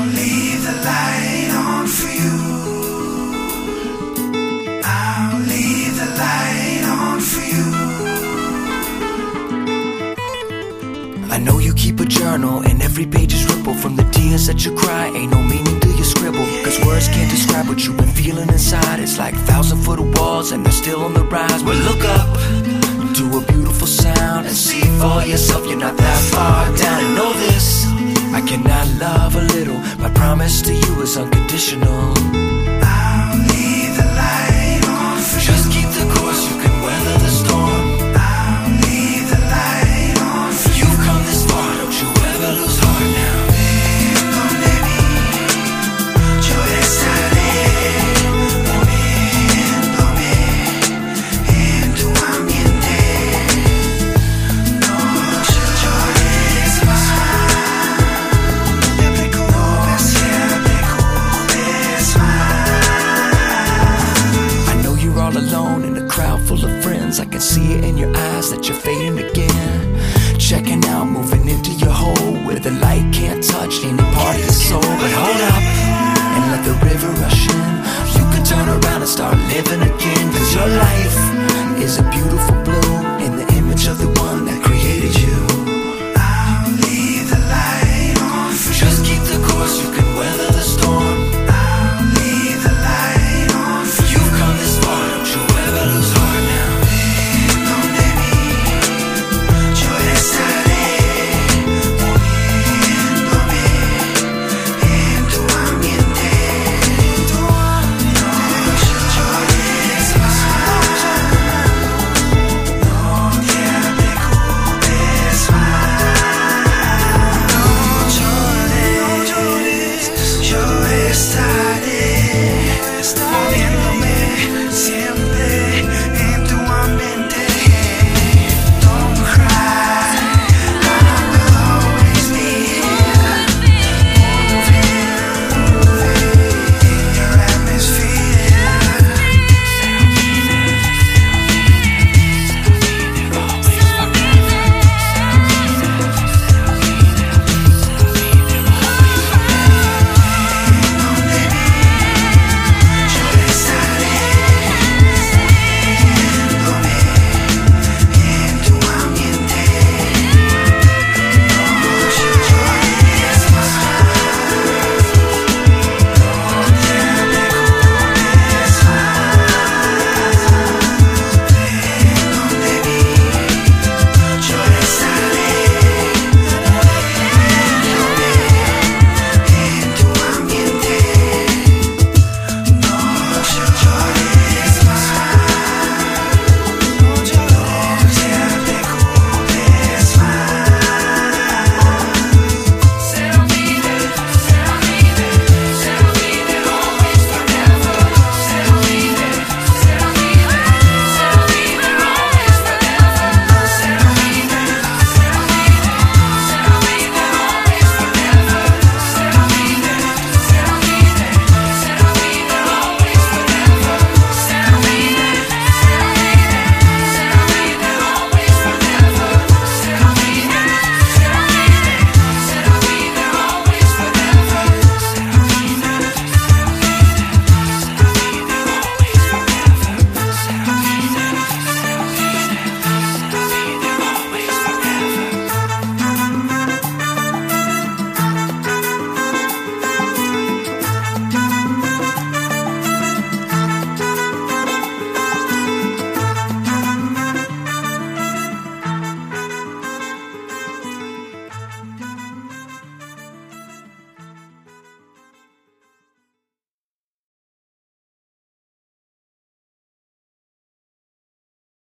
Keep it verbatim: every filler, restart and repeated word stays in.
leave the light on for you. I'll leave the light on for you. I know you keep a journal and every page is rippled from the tears that you cry. Ain't no meaning to your scribble, cause words can't describe what you've been feeling inside. It's like thousand foot of walls and they're still on the rise. Well, look up to a beautiful sound and see for yourself you're not that far down. And know this, I cannot love a little. My promise to you is unconditional.